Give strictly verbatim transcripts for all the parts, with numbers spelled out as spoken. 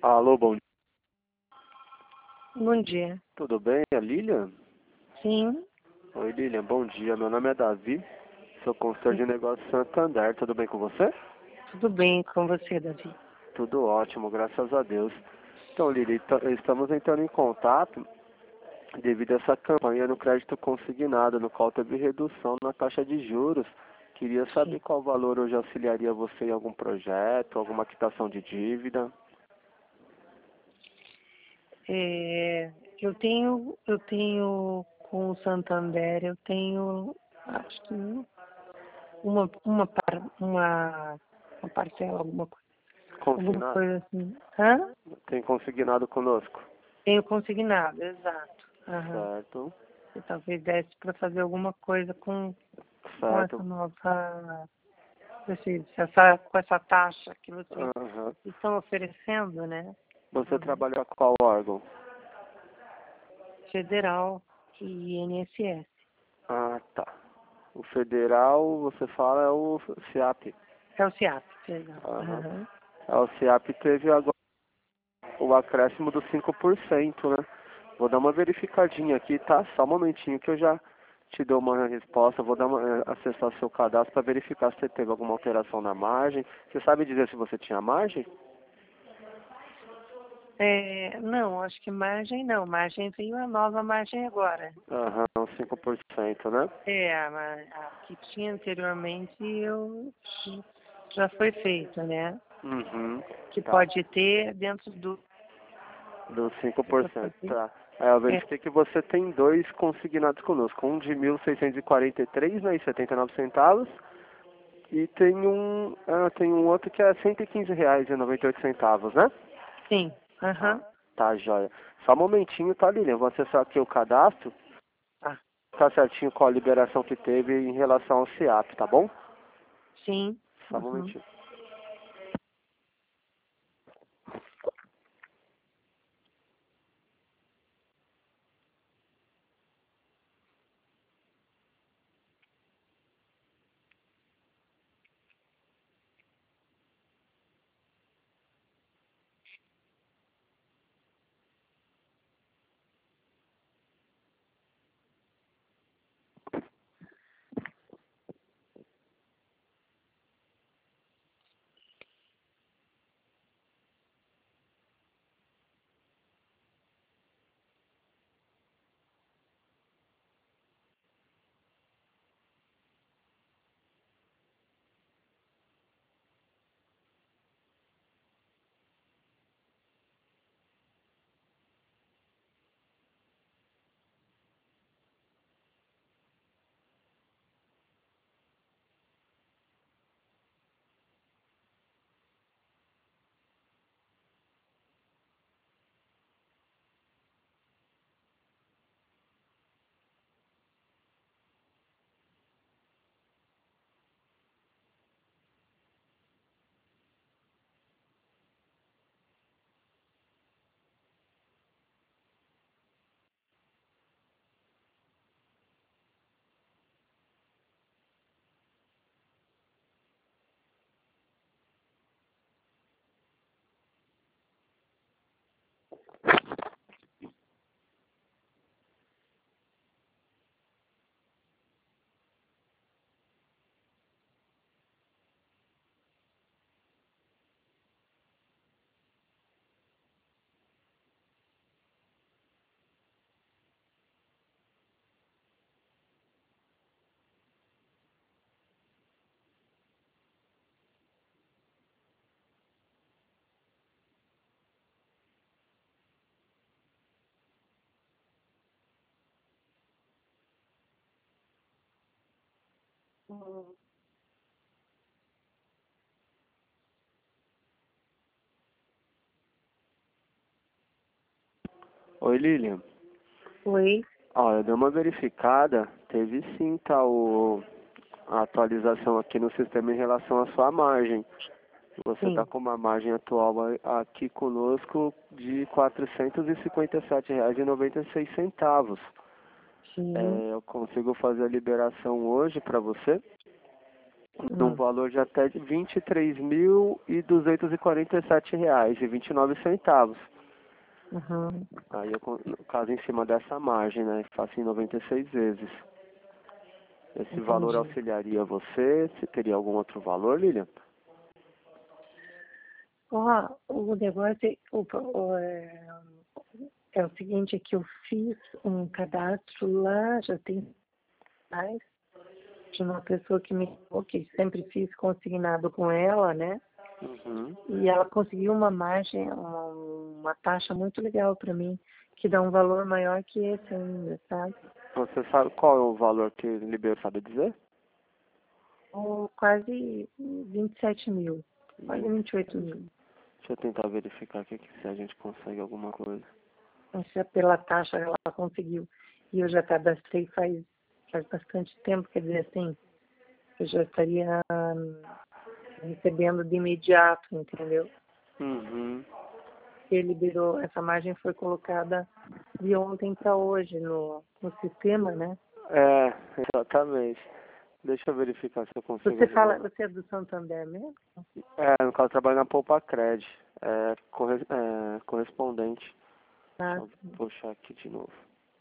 Alô, bom dia. Bom dia. Tudo bem? É Lilian? Sim, Oi, Lilian, bom dia. Meu nome é Davi, sou consultor de negócios Santander. Tudo bem com você? tudo bem com você, Davi? Tudo ótimo, graças a Deus. Então, Lilian, esta- estamos entrando em contato devido a essa campanha no crédito consignado, no qual teve redução na taxa de juros. Queria Sim. saber qual valor hoje auxiliaria você em algum projeto, alguma quitação de dívida. É, eu tenho, eu tenho com o Santander, eu tenho, acho que uma, uma, par- uma, uma parcela, alguma coisa, alguma Consignado? coisa assim. Hã? Tem consignado conosco? Tenho consignado, exato. Aham. Certo, E talvez desse para fazer alguma coisa com, com essa certo. nova, esse- essa, com essa taxa que vocês Aham. estão oferecendo, né? Você Uhum. trabalha com qual órgão? Federal e I N S S. Ah, tá. O federal, você fala, é o CIAP. É o CIAP, exato. Aham. Aham. É, o CIAP teve agora o acréscimo dos cinco por cento, né? Vou dar uma verificadinha aqui, tá? Só um momentinho que eu já te dou uma resposta. Vou dar uma, eh, acessar seu cadastro para verificar se você teve alguma alteração na margem. Você sabe dizer se você tinha margem? É, não, acho que margem não. Margem veio a nova margem agora. Aham, cinco por cento, né? É, a, ma- a que tinha anteriormente eu já foi feita, né? Uhum, Que tá. pode ter dentro do Dos cinco que por para cento, fazer. tá. É, eu É, verifiquei que você tem dois consignados conosco. Um de mil seiscentos e quarenta e três, né, e setenta e nove centavos. E tem um, ah, tem um outro que é cento e quinze reais e noventa e oito centavos, né? sim. Ah, Aham. tá, joia. Só um momentinho, tá, Lilian? Vou acessar aqui o cadastro. Ah, Tá certinho com a liberação que teve em relação ao CIAP, tá bom? sim. Só um Uhum. momentinho. Oi, Lilian. Oi. Ó, eu dei uma verificada. Teve sim, tá, o, a atualização aqui no sistema em relação à sua margem. Você está Sim. com uma margem atual a- aqui conosco de quatrocentos e cinquenta e sete reais e noventa e seis centavos. Sim. É, eu consigo fazer a liberação hoje para você? num Hum. valor de até de vinte e três mil duzentos e quarenta e sete reais e vinte e nove centavos. Uhum. Aí eu, con- no caso, em cima dessa margem, né? Faço em noventa e seis vezes. Esse valor Entendi. auxiliaria você? Se teria algum outro valor, Lilian? Ó, o negócio é, o, o, é, é o seguinte, é que eu fiz um cadastro lá, já tem mais, de uma pessoa que me que sempre fiz consignado com ela, né? Uhum. E ela conseguiu uma margem, uma, uma taxa muito legal para mim, que dá um valor maior que esse ainda, sabe? Você sabe qual é o valor que liberou, sabe dizer? Ou quase vinte e sete mil, quase vinte e oito mil. Deixa eu tentar verificar aqui se a gente consegue alguma coisa. Isso é pela taxa que ela conseguiu. E eu já cadastrei faz, faz bastante tempo, quer dizer assim, eu já estaria hum, recebendo de imediato, entendeu? Uhum. Ele liberou, essa margem foi colocada de ontem para hoje no, no sistema, né? É, exatamente. Deixa eu verificar se eu consigo Você fala, alguma. você é do Santander mesmo? É, no caso, eu trabalho na Poupa Cred. É, corre... é correspondente. Deixa Ah, eu sim. puxar aqui de novo.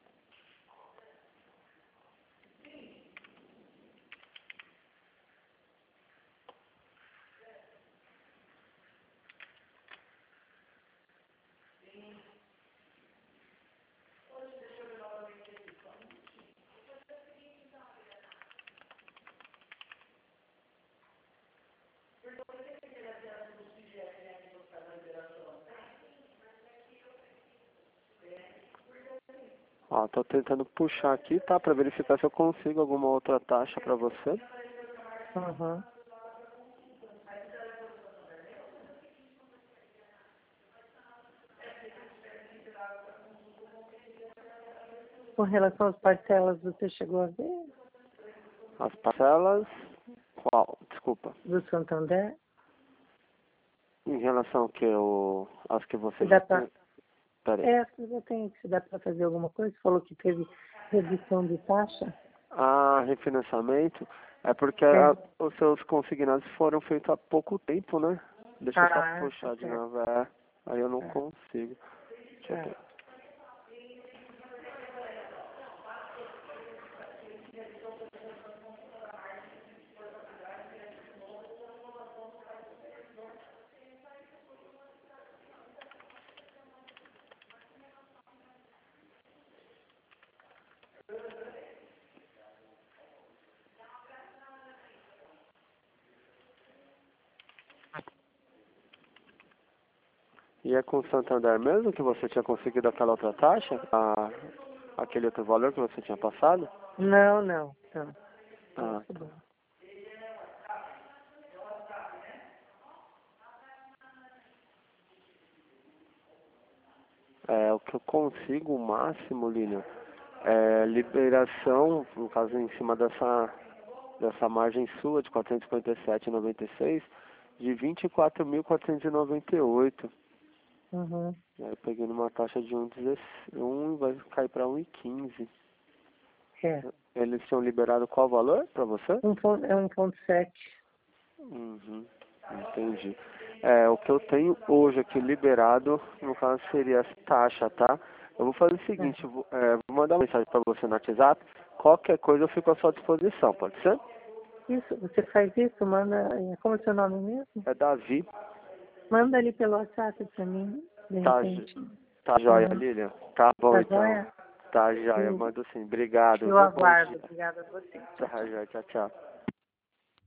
Ó, tô tentando puxar aqui, tá? Pra verificar se eu consigo alguma outra taxa pra você. Uhum. Com relação às parcelas, você chegou a ver As parcelas. Qual? Desculpa. do Santander? Em relação ao que eu. As que Se você dá já pra, tem. Pera aí. é, você já tem, se dá para fazer alguma coisa? Você falou que teve redução de taxa? Ah, refinanciamento. É porque É. a- os seus consignados foram feitos há pouco tempo, né? Deixa eu só Ah, tá puxar de certo. novo. É, aí eu não Tá, consigo. Deixa eu tá. ver. E é com o Santander mesmo que você tinha conseguido aquela outra taxa? A, aquele outro valor que você tinha passado? Não, não, não. Ah, Isso tá. bom. É, o que eu consigo, o máximo, Lilian, é liberação, no caso em cima dessa, dessa margem sua de quatrocentos e cinquenta e sete vírgula noventa e seis, de vinte e quatro mil quatrocentos e noventa e oito. Uhum. E aí eu peguei numa taxa de um vírgula dezesseis, vai cair para um vírgula quinze. É. Eles tinham liberado qual valor para você? Um ponto, é um ponto sete. Uhum, entendi. É, o que eu tenho hoje aqui liberado, no caso, seria essa taxa, tá? Eu vou fazer o É. seguinte, eu vou, é, vou mandar uma mensagem para você no WhatsApp, qualquer coisa eu fico à sua disposição, pode ser? Isso, você faz isso, manda. é, Como é o seu nome mesmo? É Davi, Manda ali pelo WhatsApp pra mim, de tá, j- repente. tá joia, Uhum. Lilian? Tá bom Tá então, joia? tá joia, Eu, mando sim, obrigado, eu viu? Bom aguardo. dia. Obrigada a você. Tchau, Tá tchau. joia, tchau, tchau.